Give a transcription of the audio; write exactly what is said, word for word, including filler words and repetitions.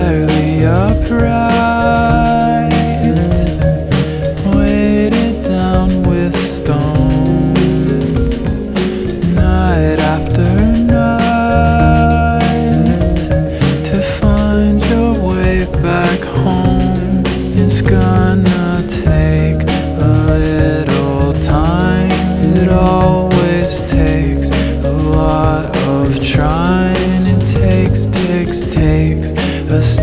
Barely upright, weighted down with stones, night after night, to find your way back home.